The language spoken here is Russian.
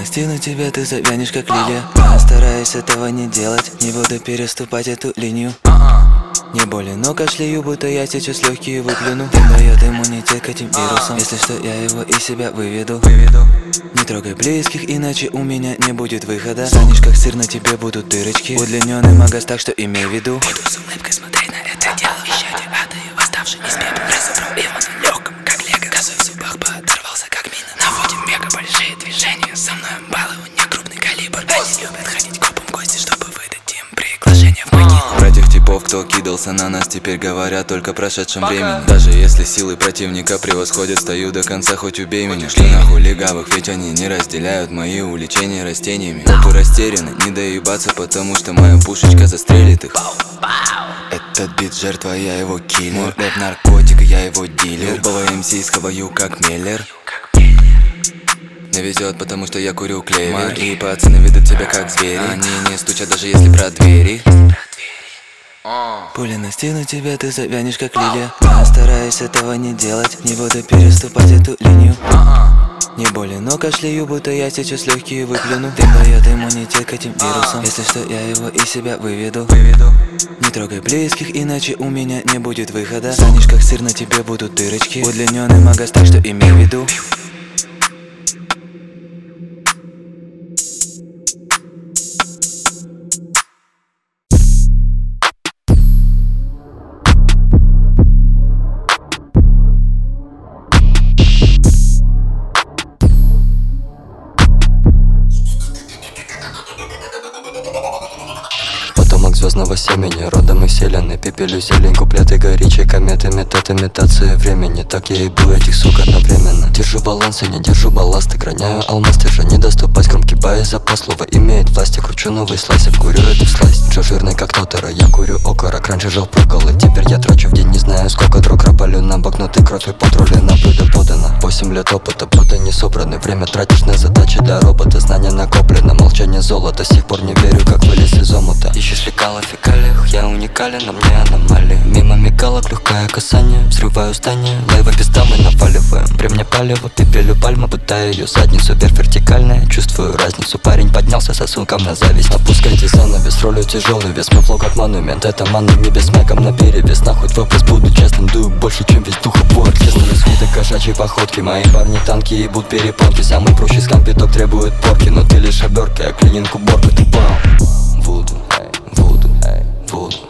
настигну тебя, ты завянешь как лилия. Я стараюсь этого не делать, не буду переступать эту линию. Не болен, но кашляю, будто я сейчас легкие выплюну. Дым дает иммунитет к этим вирусам. Если что, я его из себя выведу. Не трогай близких, иначе у меня не будет выхода. Станешь как сыр, на тебе будут дырочки. Удлиненный магаз, так что имей в виду. Буду с улыбкой смотреть на это дело. Исчадие ада и восставший из пепла. Разобрал его на легком, как лего. Газуй в зубах, подорвался как мина. Наводим мега большие движения. Со мной баллы, у них крупный калибр. Они любят ходить копом в гости, чтобы выдать им приглашение в могилу. Про тех типов, кто кидался на нас, теперь говорят только о прошедшем времени. Даже если силы противника превосходят, стою до конца, хоть убей меня. Что нахуй легавых, ведь они не разделяют мои увлечения растениями. Копы растеряны, не доебаться, потому что моя пушечка застрелит их. Этот бит жертва, я его киллер. Мой рэп наркотик, я его дилер. Любого МС схаваю как Миллер. Мне везет, потому что я курю клевер. И пацаны ведут себя как звери. Они не стучат, даже если про двери. Пули настигну тебя, ты завянешь как лилия. Я стараюсь этого не делать, не буду переступать эту линию. Не болен, но кашляю, будто я сейчас легкие выплюну. Дым дает иммунитет к этим вирусам. Если что, я его из себя выведу. Не трогай близких, иначе у меня не будет выхода. Станешь как сыр, на тебе будут дырочки. Удлиненный магаз, так что имей в виду. Звездного семени, родом из вселенной. Пепелю зелень, куплеты горячие, кометы, метод имитация времени. Так я и был этих сук одновременно. Держу баланс и не держу балласт. Граняю алмаз, держа не доступать. Громкий бай, запас слова имеет власть. Я кручу новый слайс, я курю эту слайс. Джо жирный как Тотора, я курю окорок. Раньше жал проколы, теперь я трачу в день не знаю сколько дрог. Рапалю на бокнутый кровь и патрули на блюдо подано. 8 лет опыта, будто не собраны. Время тратишь на задачи для робота. Знания накоплено, молчание золото. Сих пор не верю, как вылез из омута. Ищешь лекала в фекалиях, я уникален, а мне аномалии. Мимо мигалок, легкое касание. Взрываю здание, лайва пизда, мы наваливаем. При мне палево, пепелю пальма, пытаю ее задницу вверх вертикальная. Чувствую разницу, парень поднялся сосунком на зависть. Опускайте занавес, ролью тяжелый вес. Мой флоу как монумент, это маны не без мэком на перевес. Нахуй твой пресс, буду честным, дую больше, чем весь духовой оркестр. Из вида кошачьей походки, мои парни танки ебут перепонки. Самый прущий скампиток требует порки, но ты лишь обертка, а клининг уборка, ты понял? Вуду, вуду, вуду.